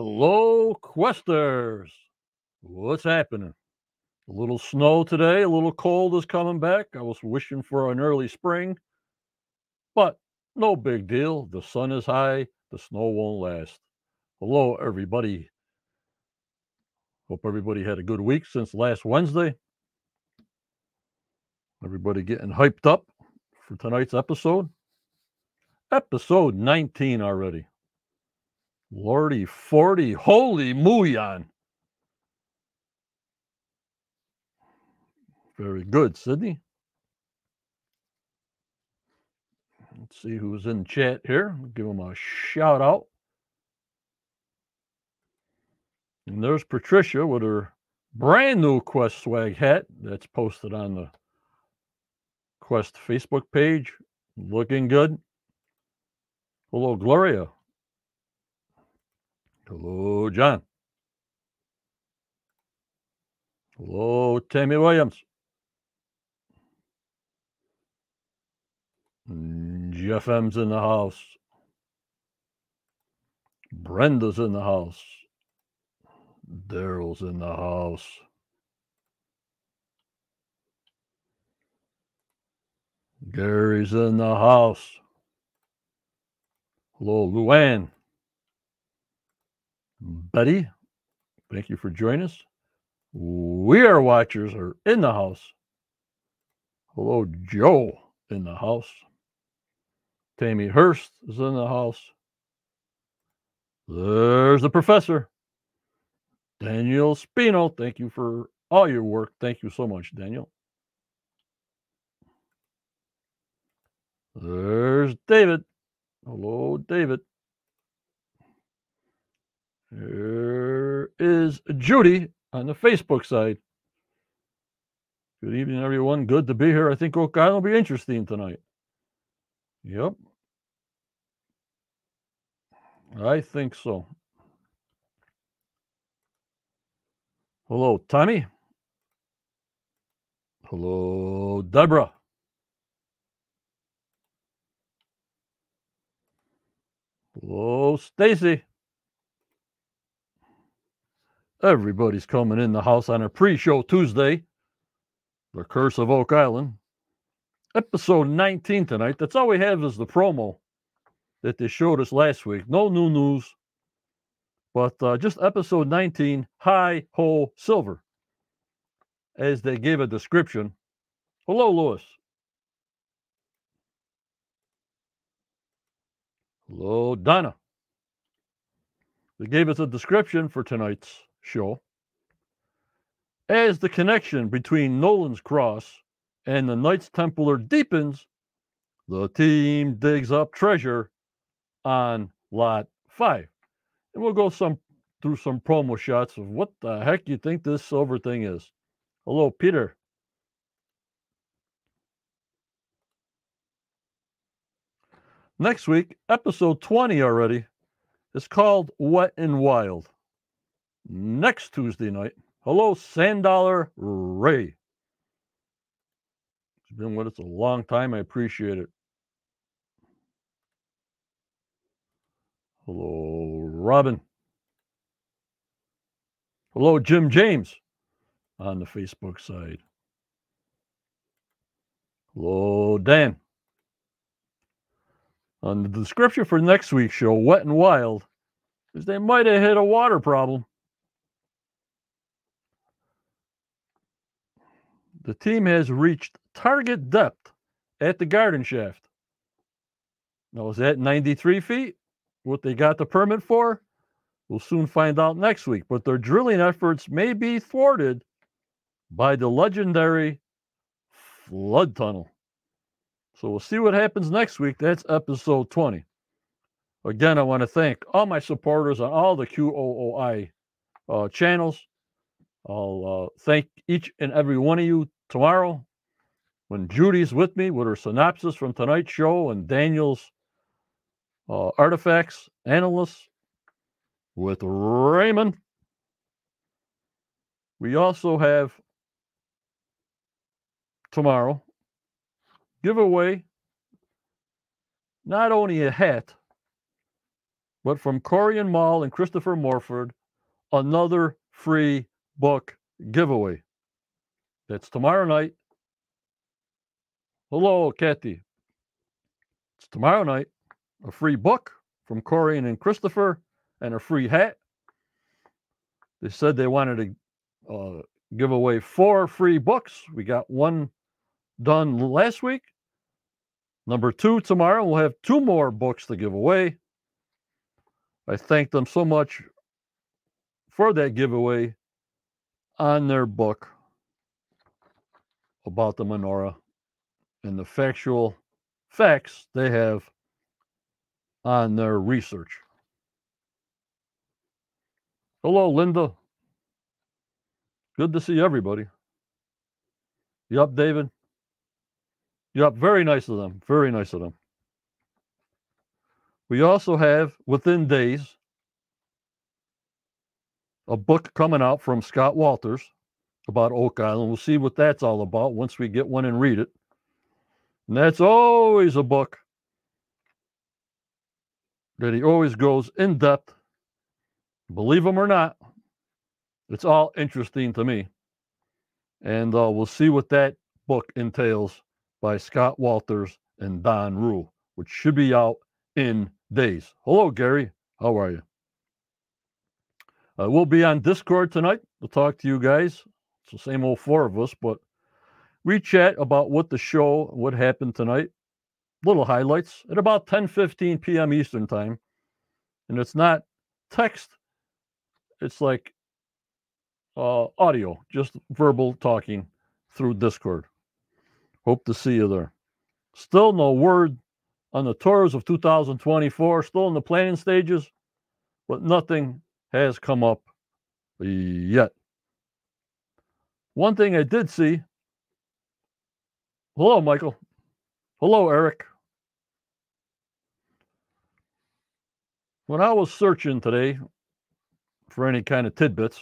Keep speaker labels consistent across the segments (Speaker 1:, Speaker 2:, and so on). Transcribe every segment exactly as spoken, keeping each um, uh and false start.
Speaker 1: Hello, Questers. What's happening? A little snow today, a little cold is coming back. I was wishing for an early spring, but no big deal. The sun is high, the snow won't last. Hello, everybody. Hope everybody had a good week since last Wednesday. Everybody getting hyped up for tonight's episode. Episode nineteen already. Lordy forty. Holy Muyan. Very good, Sydney. Let's see who's in chat here. Give them a shout out. And there's Patricia with her brand new Quest swag hat that's posted on the Quest Facebook page. Looking good. Hello, Gloria. Hello, John. Hello, Tammy Williams. Jeff M's in the house. Brenda's in the house. Daryl's in the house. Gary's in the house. Hello, Luann. Betty, thank you for joining us. We Are Watchers are in the house. Hello, Joe in the house. Tammy Hurst is in the house. There's the professor. Daniel Spino, thank you for all your work. Thank you so much, Daniel. There's David. Hello, David. There is Judy on the Facebook side. Good evening, everyone. Good to be here. I think Oak Island will be interesting tonight. Yep. I think so. Hello, Tommy. Hello, Deborah. Hello, Stacy. Everybody's coming in the house on a pre-show Tuesday. The Curse of Oak Island. Episode nineteen tonight. That's all we have is the promo that they showed us last week. No new news. But uh, just episode nineteen, Hi Ho Silver. As they gave a description. Hello, Lewis. Hello, Donna. They gave us a description for tonight's show. As the connection between Nolan's Cross and the Knights Templar deepens, the team digs up treasure on Lot five. And we'll go some through some promo shots of what the heck you think this silver thing is. Hello, Peter. Next week, episode twenty already, is called Wet and Wild. Next Tuesday night. Hello, Sandollar Ray. It's been with us a long time. I appreciate it. Hello, Robin. Hello, Jim James on the Facebook side. Hello, Dan. On the description for next week's show, Wet and Wild, is they might have hit a water problem. The team has reached target depth at the garden shaft. Now, is that ninety-three feet? What they got the permit for? We'll soon find out next week. But their drilling efforts may be thwarted by the legendary flood tunnel. So we'll see what happens next week. That's episode twenty. Again, I want to thank all my supporters on all the Q O O I uh, channels. I'll uh, thank each and every one of you tomorrow when Judy's with me with her synopsis from tonight's show and Daniel's uh, artifacts analysts with Raymond. We also have tomorrow giveaway not only a hat, but from Corian Mall and Christopher Morford, another free book giveaway. That's tomorrow night. Hello, Kathy. It's tomorrow night. A free book from Corian and Christopher and a free hat. They said they wanted to uh, give away four free books. We got one done last week. Number two tomorrow. We'll have two more books to give away. I thank them so much for that giveaway on their book about the menorah and the factual facts they have on their research. Hello, Linda. Good to see everybody. You up, David? You up? Very nice of them. Very nice of them. We also have, within days, a book coming out from Scott Walters about Oak Island. We'll see what that's all about once we get one and read it. And that's always a book that he always goes in depth. Believe him or not, it's all interesting to me. And uh, we'll see what that book entails by Scott Walters and Don Rule, which should be out in days. Hello, Gary. How are you? Uh, we'll be on Discord tonight. We'll talk to you guys. It's the same old four of us, but we chat about what the show, what happened tonight. Little highlights at about ten fifteen p.m. Eastern time. And it's not text. It's like uh, audio, just verbal talking through Discord. Hope to see you there. Still no word on the tours of two thousand twenty-four. Still in the planning stages, but nothing has come up yet. One thing I did see. Hello, Michael. Hello, Eric. When I was searching today for any kind of tidbits,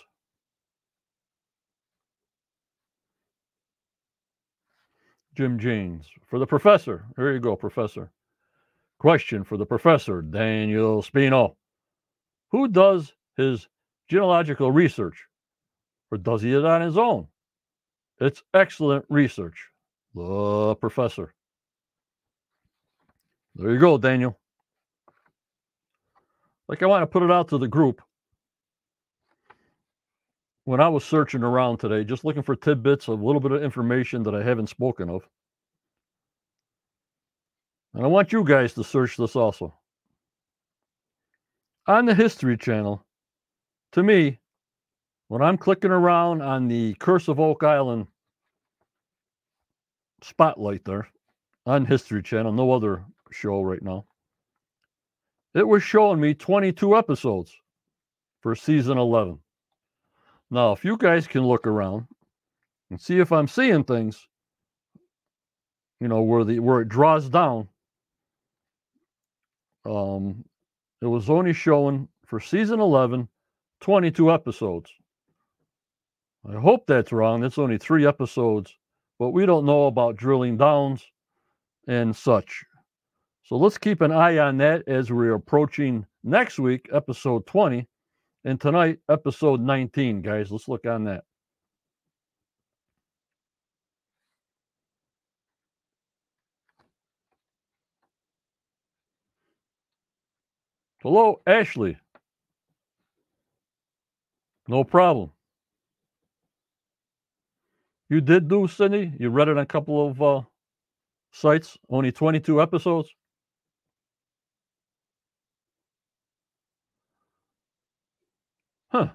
Speaker 1: Jim James, for the professor. Here you go, professor. Question for the professor, Daniel Spino. Who does his genealogical research? Or does he it on his own? It's excellent research. The professor. There you go, Daniel. Like, I want to put it out to the group. When I was searching around today, just looking for tidbits, a little bit of information that I haven't spoken of. And I want you guys to search this also. On the History Channel, to me, when I'm clicking around on the Curse of Oak Island spotlight there, on History Channel, no other show right now, it was showing me twenty-two episodes for season eleven. Now, if you guys can look around and see if I'm seeing things, you know, where the where it draws down, um, it was only showing for season eleven, twenty-two episodes. I hope that's wrong. It's only three episodes, but we don't know about drilling downs and such. So let's keep an eye on that as we're approaching next week, episode twenty, and tonight, episode nineteen, guys. Let's look on that. Hello, Ashley. No problem. You did do, Cindy? You read it on a couple of uh, sites? Only twenty-two episodes? Huh.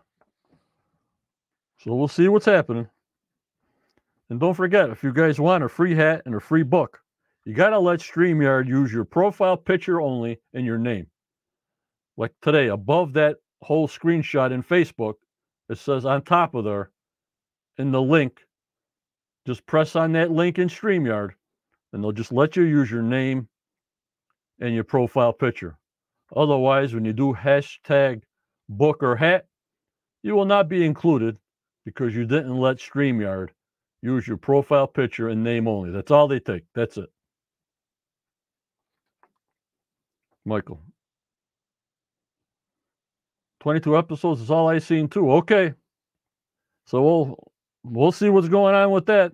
Speaker 1: So we'll see what's happening. And don't forget, if you guys want a free hat and a free book, you got to let StreamYard use your profile picture only and your name. Like today, above that whole screenshot in Facebook, it says on top of there, in the link, just press on that link in StreamYard, and they'll just let you use your name and your profile picture. Otherwise, when you do hashtag book or hat, you will not be included because you didn't let StreamYard use your profile picture and name only. That's all they take. That's it. Michael. twenty-two episodes is all I seen too. Okay. So we'll we'll see what's going on with that.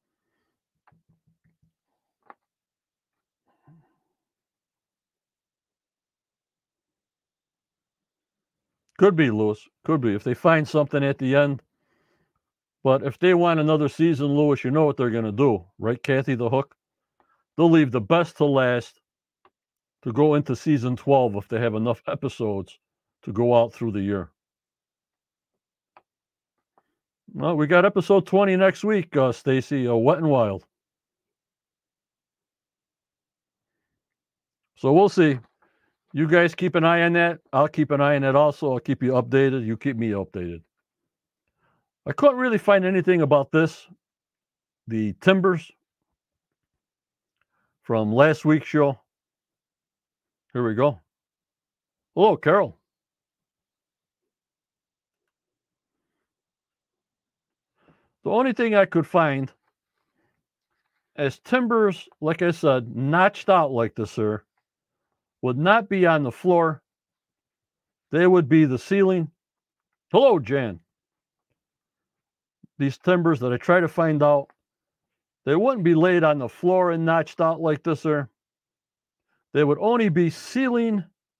Speaker 1: Could be, Lewis. Could be. If they find something at the end. But if they want another season, Lewis, you know what they're going to do, right, Kathy the Hook? They'll leave the best to last to go into season twelve if they have enough episodes to go out through the year. Well, we got episode twenty next week, uh, Stacy, uh, Wet and Wild. So we'll see. You guys keep an eye on that. I'll keep an eye on that also. I'll keep you updated. You keep me updated. I couldn't really find anything about this. The Timbers from last week's show. Here we go. Hello, Carol. The only thing I could find as timbers, like I said, notched out like this, sir, would not be on the floor. They would be the ceiling. Hello, Jan. These timbers that I try to find out, they wouldn't be laid on the floor and notched out like this, sir. They would only be ceiling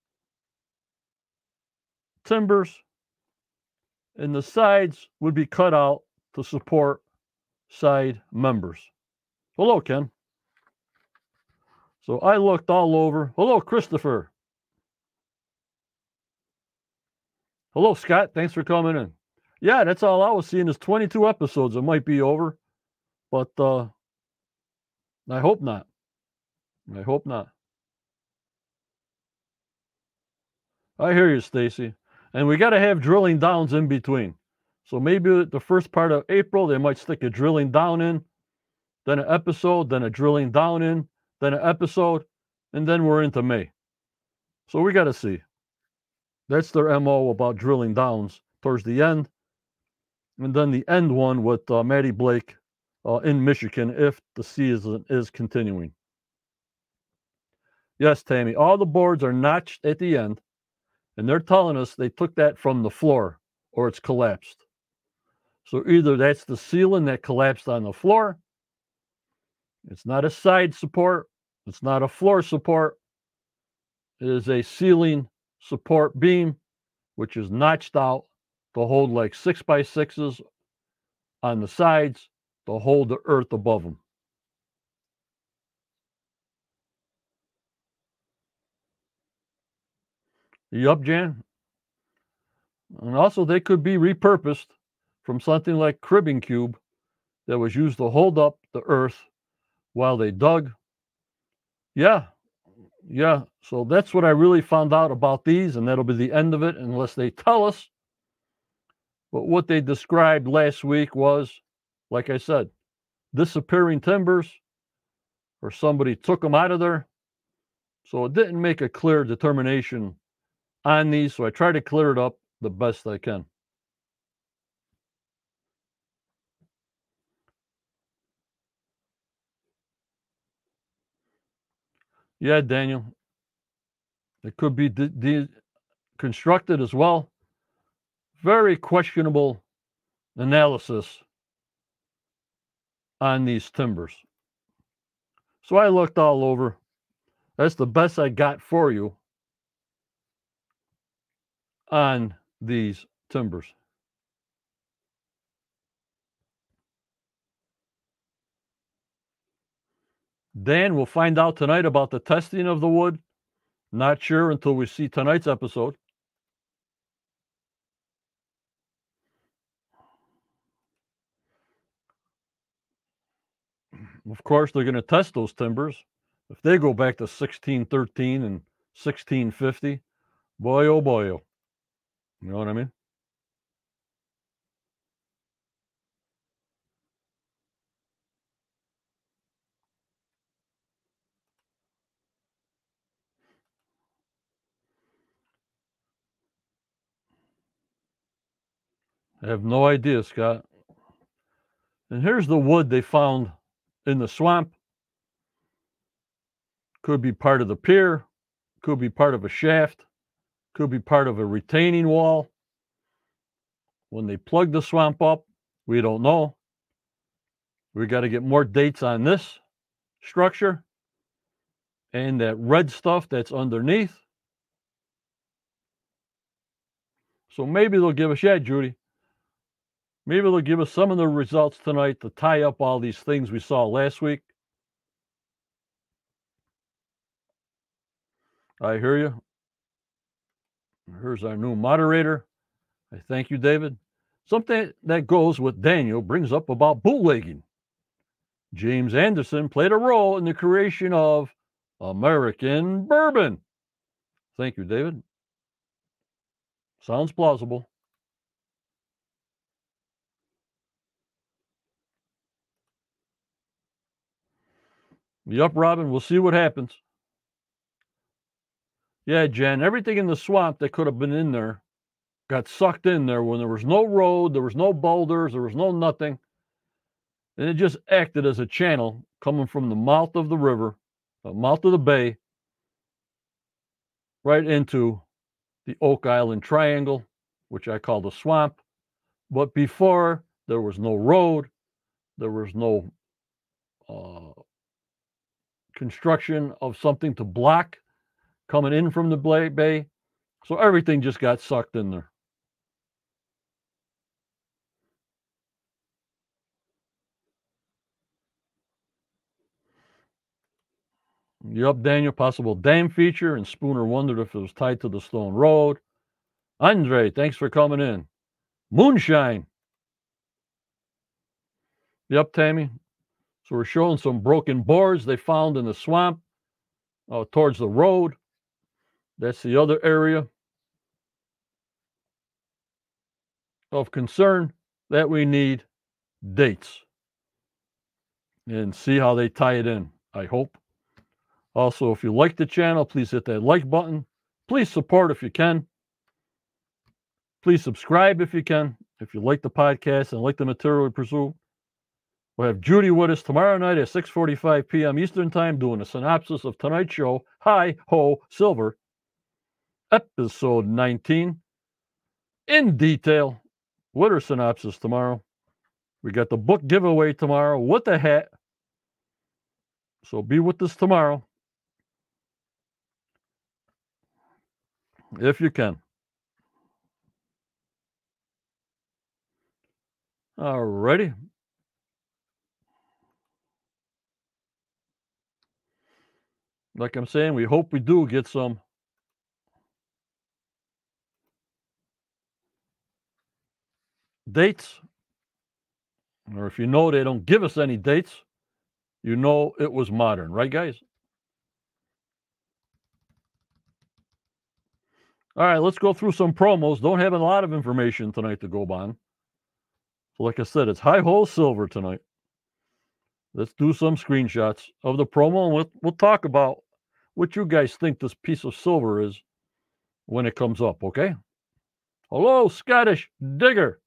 Speaker 1: timbers, and the sides would be cut out to support side members. Hello, Ken. So I looked all over. Hello, Christopher. Hello, Scott. Thanks for coming in. Yeah, that's all I was seeing is twenty-two episodes. It might be over, but uh, I hope not. I hope not. I hear you, Stacy. And we got to have drilling downs in between. So maybe the first part of April, they might stick a drilling down in, then an episode, then a drilling down in, then an episode, and then we're into May. So we got to see. That's their M O about drilling downs towards the end. And then the end one with uh, Maddie Blake uh, in Michigan if the season is continuing. Yes, Tammy, all the boards are notched at the end, and they're telling us they took that from the floor or it's collapsed. So either that's the ceiling that collapsed on the floor, it's not a side support, it's not a floor support, it is a ceiling support beam, which is notched out to hold like six by sixes on the sides to hold the earth above them. You up, Jan? And also, they could be repurposed from something like cribbing cube that was used to hold up the earth while they dug. Yeah, yeah. So that's what I really found out about these, and that'll be the end of it unless they tell us. But what they described last week was, like I said, disappearing timbers, or somebody took them out of there. So it didn't make a clear determination on these, so I try to clear it up the best I can. Yeah, Daniel. It could be de- de- constructed as well. Very questionable analysis on these timbers. So I looked all over. That's the best I got for you on these timbers. Dan, we'll find out tonight about the testing of the wood. Not sure until we see tonight's episode. Of course, they're going to test those timbers. If they go back to sixteen thirteen and sixteen fifty, boy, oh boy, oh. You know what I mean? I have no idea, Scott. And here's the wood they found in the swamp. Could be part of the pier, could be part of a shaft, Could be part of a retaining wall. When they plug the swamp up, we don't know. We got to get more dates on this structure and that red stuff that's underneath. So maybe they'll give us, yeah, Judy, maybe they'll give us some of the results tonight to tie up all these things we saw last week. I hear you. Here's our new moderator. I thank you, David. Something that goes with Daniel brings up about bootlegging. James Anderson played a role in the creation of American bourbon. Thank you, David. Sounds plausible. Yup, Robin, we'll see what happens. Yeah, Jen, everything in the swamp that could have been in there got sucked in there when there was no road, there was no boulders, there was no nothing. And it just acted as a channel coming from the mouth of the river, the mouth of the bay, right into the Oak Island Triangle, which I call the swamp. But before, there was no road, there was no uh, construction of something to block coming in from the bay. So everything just got sucked in there. Yup, Daniel, possible dam feature, and Spooner wondered if it was tied to the stone road. Andre, thanks for coming in. Moonshine. Yup, Tammy. So we're showing some broken boards they found in the swamp uh, towards the road. That's the other area of concern that we need dates and see how they tie it in, I hope. Also, if you like the channel, please hit that like button. Please support if you can. Please subscribe if you can. If you like the podcast and like the material we pursue. We'll have Judy with us tomorrow night at six forty-five p.m. Eastern Time doing a synopsis of tonight's show, Hi Ho Silver, episode nineteen, in detail with her synopsis tomorrow. We got the book giveaway tomorrow with the hat. So be with us tomorrow if you can. All righty. Like I'm saying, we hope we do get some dates. Or if you know they don't give us any dates, you know it was modern. Right, guys? All right, let's go through some promos. Don't have a lot of information tonight to go on. So like I said, it's High Hole Silver tonight. Let's do some screenshots of the promo, and we'll, we'll talk about what you guys think this piece of silver is when it comes up, okay? Hello, Scottish Digger.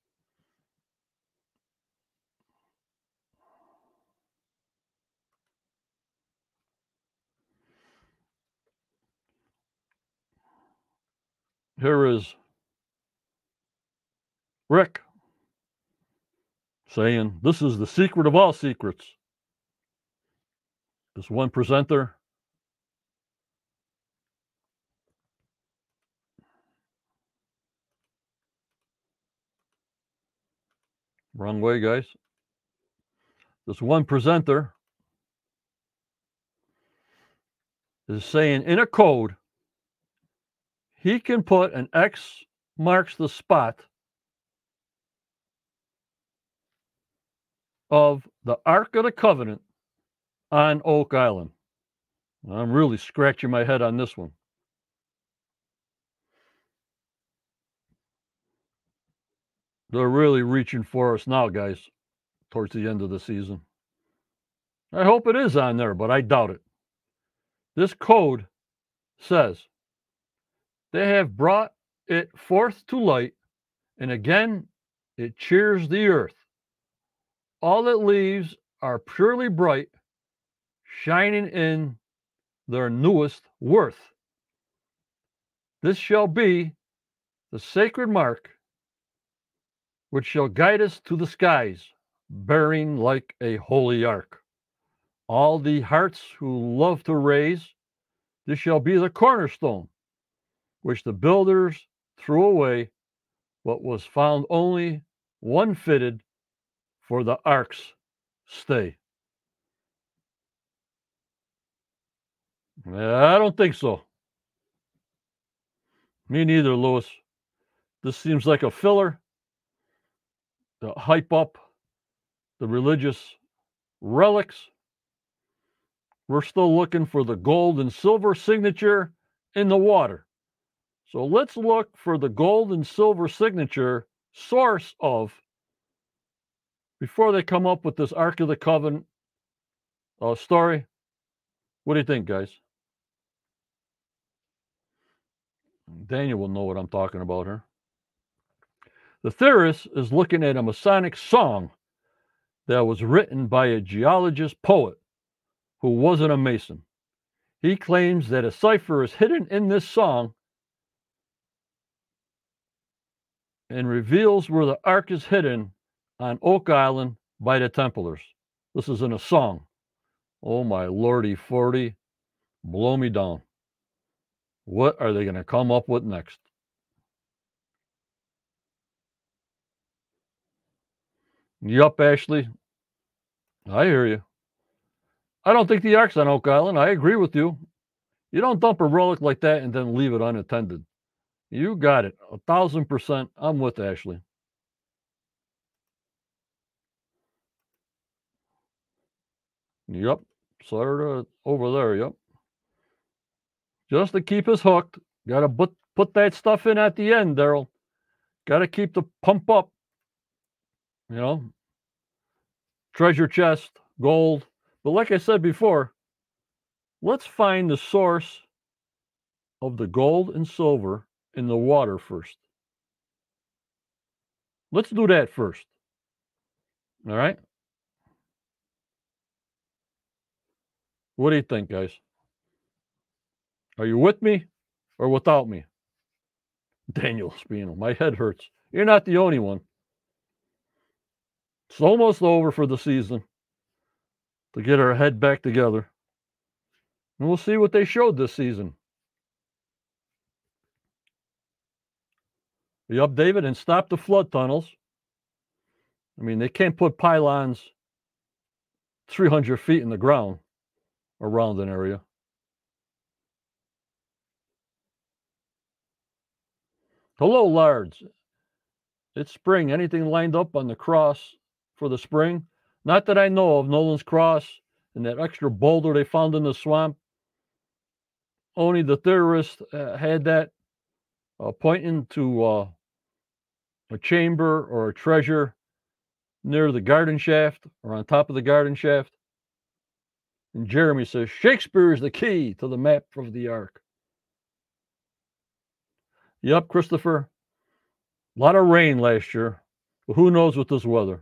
Speaker 1: Here is Rick saying, this is the secret of all secrets. This one presenter wrong way, guys. This one presenter is saying in a code, he can put an X marks the spot of the Ark of the Covenant on Oak Island. I'm really scratching my head on this one. They're really reaching for us now, guys, towards the end of the season. I hope it is on there, but I doubt it. This code says they have brought it forth to light, and again it cheers the earth. All it leaves are purely bright, shining in their newest worth. This shall be the sacred mark which shall guide us to the skies, bearing like a holy ark all the hearts who love to raise. This shall be the cornerstone which the builders threw away, but was found only one fitted for the ark's stay. I don't think so. Me neither, Lewis. This seems like a filler to hype up the religious relics. We're still looking for the gold and silver signature in the water. So let's look for the gold and silver signature source of before they come up with this Ark of the Covenant uh, story. What do you think, guys? Daniel will know what I'm talking about here. The theorist is looking at a Masonic song that was written by a geologist poet who wasn't a Mason. He claims that a cipher is hidden in this song and reveals where the Ark is hidden on Oak Island by the Templars. This is in a song. Oh my lordy forty, blow me down. What are they going to come up with next? Yup, Ashley. I hear you. I don't think the Ark's on Oak Island. I agree with you. You don't dump a relic like that and then leave it unattended. You got it. A thousand percent. I'm with Ashley. Yep. Sort of over there. Yep. Just to keep us hooked. Got to put, put that stuff in at the end, Daryl. Got to keep the pump up. You know, treasure chest, gold. But like I said before, let's find the source of the gold and silver in the water first. Let's do that first. All right. What do you think, guys? Are you with me or without me? Daniel Spino, my head hurts. You're not the only one. It's almost over for the season to get our head back together. And we'll see what they showed this season. Yup, David, and stop the flood tunnels. I mean, they can't put pylons three hundred feet in the ground around an area. Hello, Lards. It's spring. Anything lined up on the cross for the spring? Not that I know of. Nolan's Cross and that extra boulder they found in the swamp. Only the theorist uh, had that uh, pointing to uh, a chamber or a treasure near the garden shaft or on top of the garden shaft. And Jeremy says, Shakespeare is the key to the map of the Ark. Yep, Christopher. A lot of rain last year. But who knows with this weather?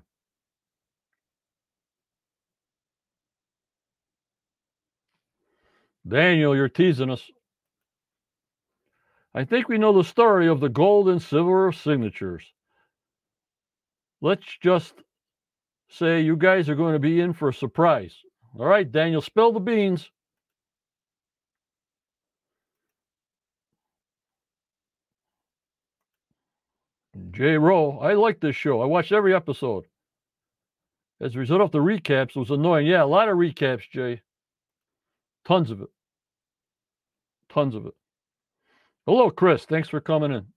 Speaker 1: Daniel, you're teasing us. I think we know the story of the gold and silver signatures. Let's just say you guys are going to be in for a surprise. All right, Daniel, spill the beans. Jay Rowe, I like this show. I watched every episode. As a result of the recaps, it was annoying. Yeah, a lot of recaps, Jay. Tons of it. Tons of it. Hello, Chris. Thanks for coming in.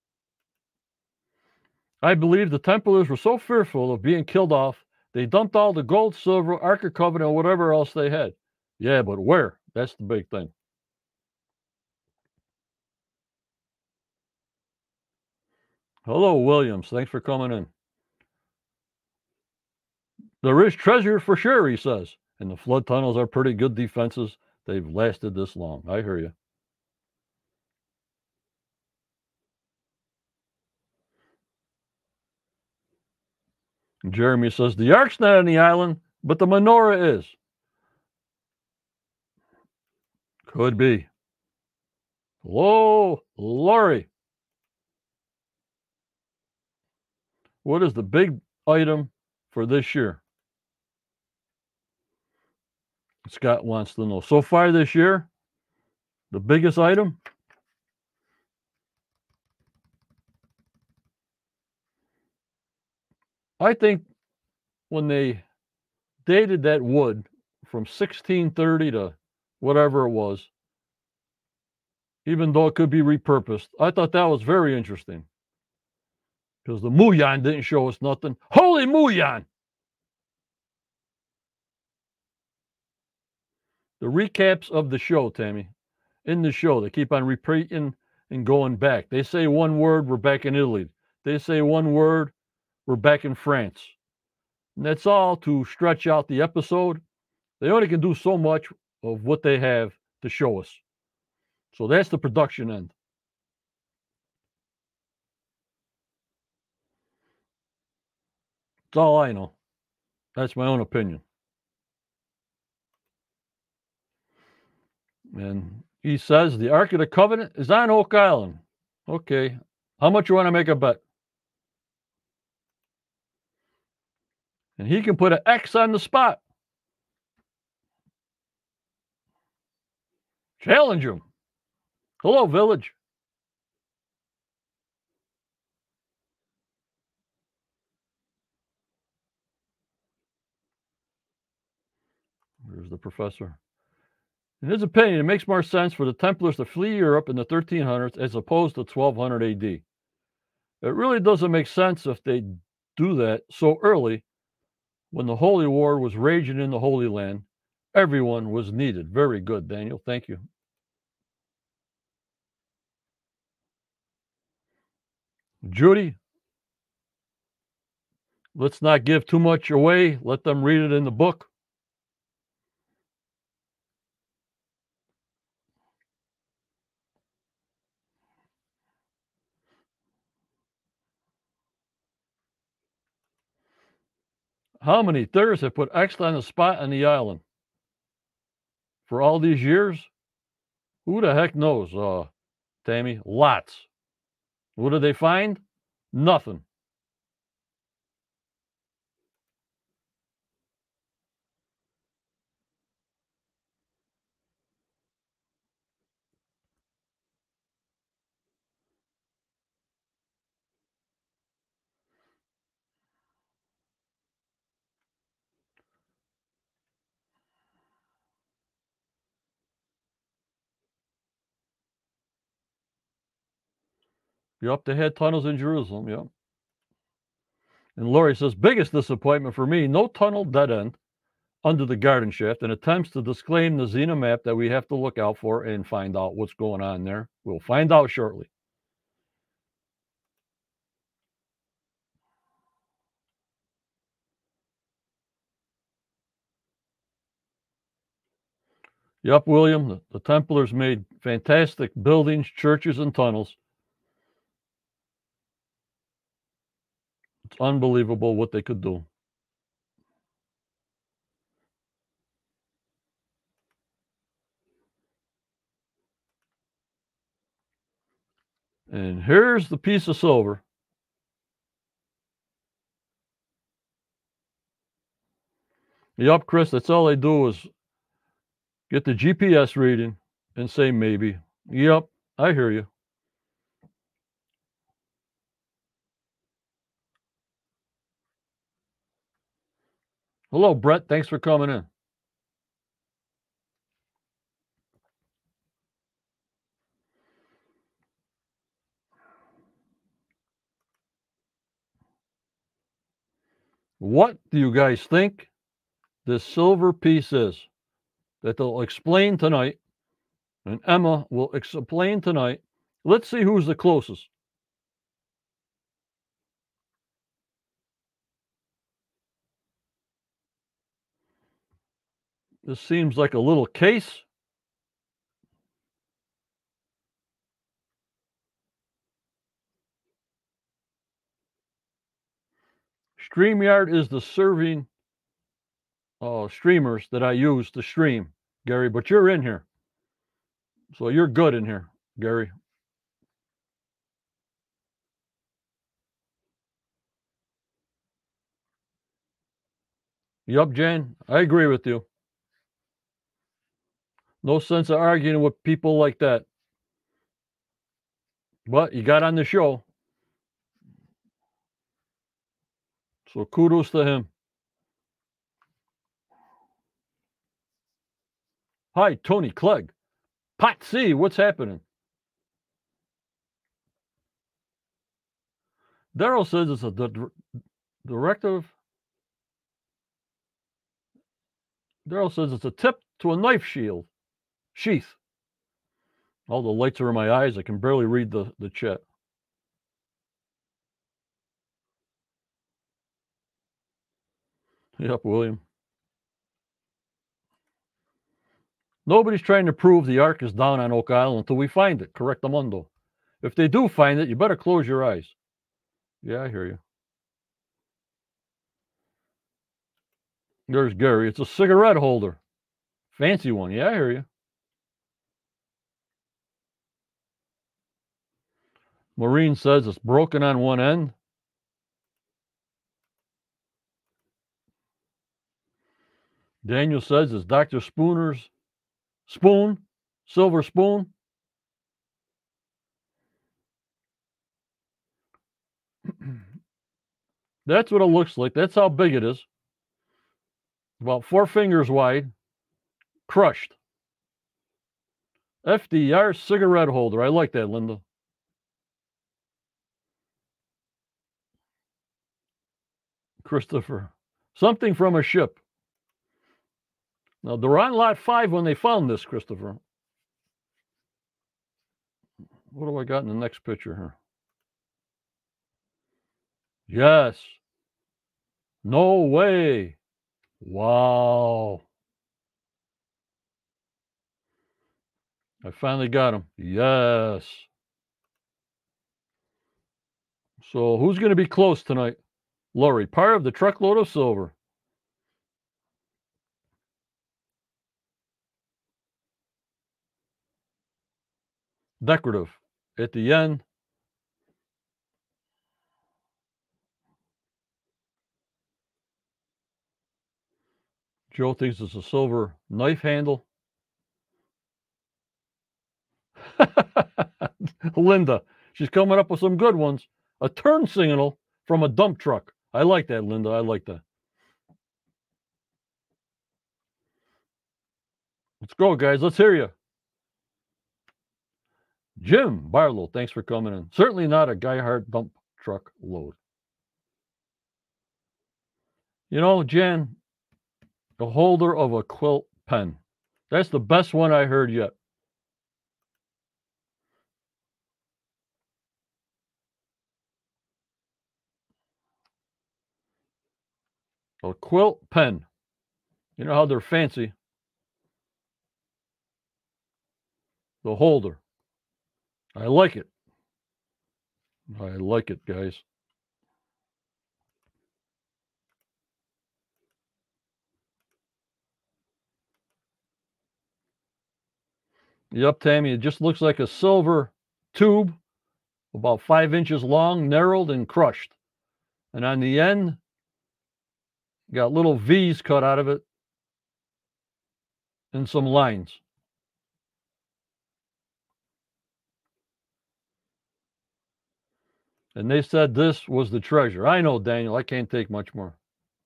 Speaker 1: I believe the Templars were so fearful of being killed off, they dumped all the gold, silver, Ark of Covenant, or whatever else they had. Yeah, but where? That's the big thing. Hello, Williams. Thanks for coming in. There is treasure for sure, he says. And the flood tunnels are pretty good defenses. They've lasted this long. I hear you. Jeremy says, the Ark's not on the island, but the menorah is. Could be. Hello, Lori. What is the big item for this year? Scott wants to know. So far this year, the biggest item? I think when they dated that wood from sixteen thirty to whatever it was, even though it could be repurposed, I thought that was very interesting. Because the Muyan didn't show us nothing. Holy Muyan! The recaps of the show, Tammy. In the show, they keep on repeating and going back. They say one word, we're back in Italy. They say one word, we're back in France. And that's all to stretch out the episode. They only can do so much of what they have to show us. So that's the production end. That's all I know. That's my own opinion. And he says the Ark of the Covenant is on Oak Island. Okay. How much you want to make a bet? And he can put an X on the spot. Challenge him. Hello, Village. There's the professor. In his opinion, it makes more sense for the Templars to flee Europe in the thirteen hundreds as opposed to twelve hundred A D. It really doesn't make sense if they do that so early when the Holy War was raging in the Holy Land. Everyone was needed. Very good, Daniel. Thank you. Judy, let's not give too much away. Let them read it in the book. How many theorists have put X on the spot on the island? For all these years? Who the heck knows, uh, Tammy? Lots. What did they find? Nothing. Yep, they had tunnels in Jerusalem. Yep. And Lori says, biggest disappointment for me, no tunnel dead end under the garden shaft and attempts to disclaim the Xena map that we have to look out for and find out what's going on there. We'll find out shortly. Yep, William, the, the Templars made fantastic buildings, churches, and tunnels. It's unbelievable what they could do. And here's the piece of silver. Yep, Chris, that's all they do is get the G P S reading and say maybe. Yep, I hear you. Hello, Brett. Thanks for coming in. What do you guys think this silver piece is that they'll explain tonight? And Emma will explain tonight. Let's see who's the closest. This seems like a little case. StreamYard is the serving uh, streamers that I use to stream, Gary, but you're in here. So you're good in here. Gary. Yup, Jane, I agree with you. No sense of arguing with people like that. But you got on the show. So kudos to him. Hi, Tony Clegg. Pot C, what's happening? Daryl says it's a di- directive. Daryl says it's a tip to a knife shield. Sheath. All the lights are in my eyes. I can barely read the, the chat. Yep, William. Nobody's trying to prove the Ark is down on Oak Island until we find it. Correctamundo. If they do find it, you better close your eyes. Yeah, I hear you. There's Gary. It's a cigarette holder. Fancy one. Yeah, I hear you. Maureen says it's broken on one end. Daniel says it's Doctor Spooner's spoon, silver spoon. That's what it looks like. That's how big it is. About four fingers wide. Crushed. F D R cigarette holder. I like that, Linda. Christopher. Something from a ship. Now, they're on lot five when they found this, Christopher. What do I got in the next picture here? Yes. No way. Wow. I finally got him. Yes. So who's going to be close tonight? Lori, part of the truckload of silver. Decorative. At the end. Joe thinks it's a silver knife handle. Linda, she's coming up with some good ones. A turn signal from a dump truck. I like that, Linda. I like that. Let's go, guys. Let's hear you. Jim Barlow, thanks for coming in. Certainly not a Geihart dump truck load. You know, Jen, the holder of a quilt pen. That's the best one I heard yet. A quilt pen. You know how they're fancy. The holder. I like it. I like it, guys. Yep, Tammy, it just looks like a silver tube, about five inches long, narrowed and crushed. And on the end, got little V's cut out of it and some lines. And they said this was the treasure. I know, Daniel, I can't take much more.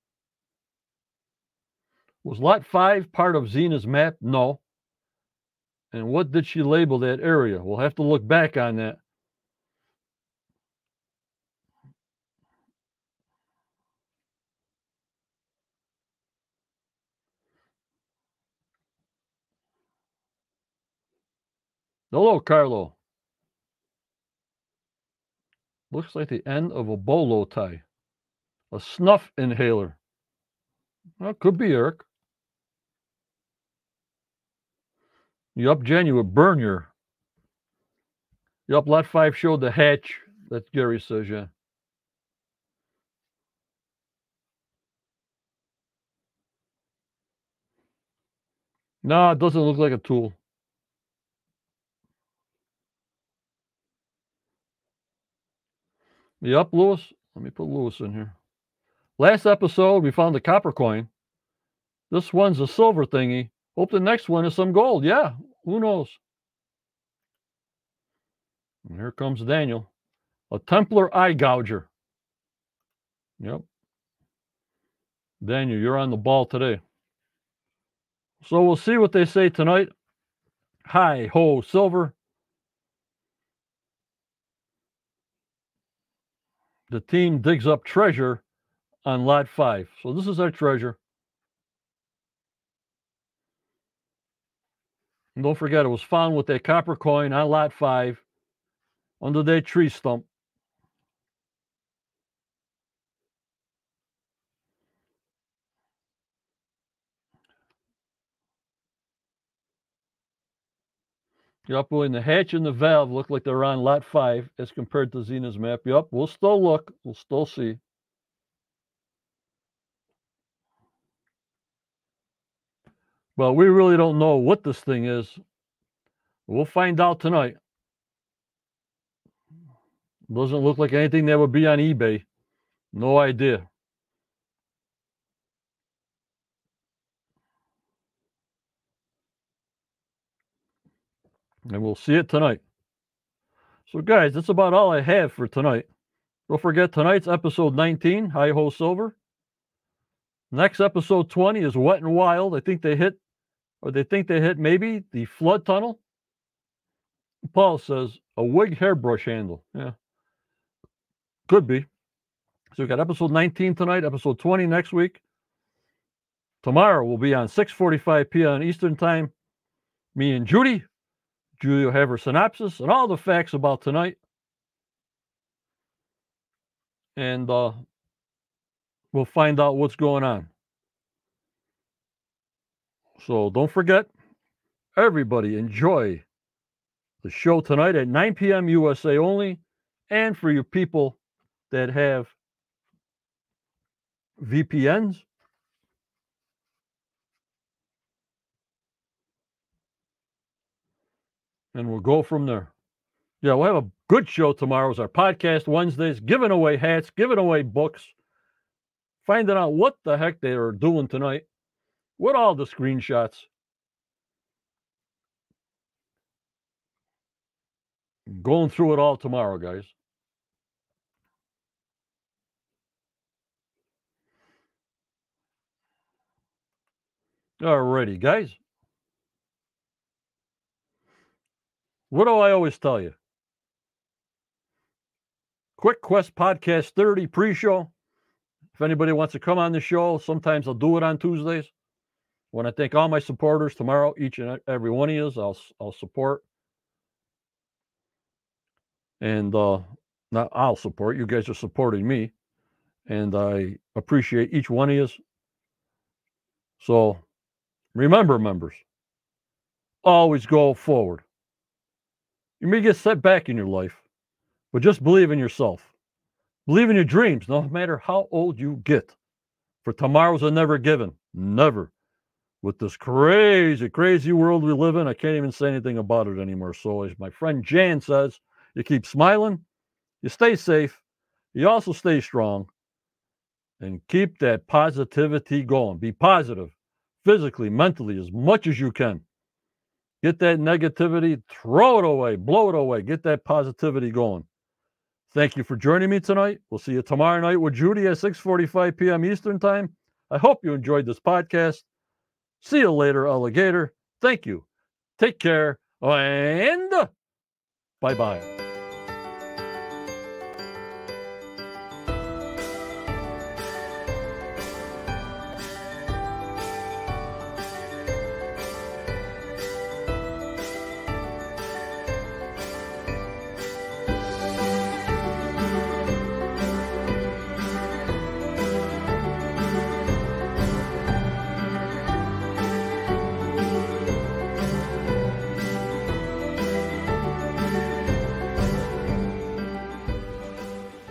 Speaker 1: Was lot five part of Zena's map? No. And what did she label that area? We'll have to look back on that. Hello, Carlo. Looks like the end of a bolo tie. A snuff inhaler. Well, could be Eric. Yup, Jen, you would burn your. Yup, lot five showed the hatch. That Gary says, yeah. No, it doesn't look like a tool. You up, Lewis? Let me put Lewis in here. Last episode, we found a copper coin. This one's a silver thingy. Hope the next one is some gold. Yeah, who knows? And here comes Daniel. A Templar eye gouger. Yep. Daniel, you're on the ball today. So we'll see what they say tonight. Hi, ho, silver. The team digs up treasure on lot five. So this is our treasure. And don't forget, it was found with that copper coin on lot five under that tree stump. Yup, and the hatch and the valve look like they're on lot five as compared to Zena's map. Yup, we'll still look. We'll still see. But we really don't know what this thing is. We'll find out tonight. Doesn't look like anything that would be on eBay. No idea. And we'll see it tonight. So, guys, that's about all I have for tonight. Don't forget, tonight's episode nineteen, Hi Ho Silver. Next episode twenty is Wet and Wild. I think they hit, or they think they hit maybe the flood tunnel. Paul says a wig hairbrush handle. Yeah. Could be. So we got episode nineteen tonight, episode twenty next week. Tomorrow will be on six forty-five p.m. Eastern Time. Me and Judy. Judy will have her synopsis and all the facts about tonight. And uh, we'll find out what's going on. So don't forget, everybody enjoy the show tonight at nine p.m. U S A only. And for you people that have V P Ns, and we'll go from there. Yeah, we'll have a good show tomorrow. It's our podcast Wednesdays, giving away hats, giving away books, finding out what the heck they are doing tonight with all the screenshots. Going through it all tomorrow, guys. Alrighty, guys. What do I always tell you? Quick Quest Podcast thirty pre-show. If anybody wants to come on the show, sometimes I'll do it on Tuesdays. I want to thank all my supporters tomorrow. Each and every one of you, I'll I'll support, and uh, not I'll support. You guys are supporting me, and I appreciate each one of you. So remember, members, always go forward. You may get set back in your life, but just believe in yourself. Believe in your dreams, no matter how old you get. For tomorrow's a never given. Never. With this crazy, crazy world we live in, I can't even say anything about it anymore. So as my friend Jan says, you keep smiling, you stay safe, you also stay strong, and keep that positivity going. Be positive, physically, mentally, as much as you can. Get that negativity, throw it away, blow it away, get that positivity going. Thank you for joining me tonight. We'll see you tomorrow night with Judy at six forty-five p.m. Eastern Time. I hope you enjoyed this podcast. See you later, alligator. Thank you. Take care, and bye-bye.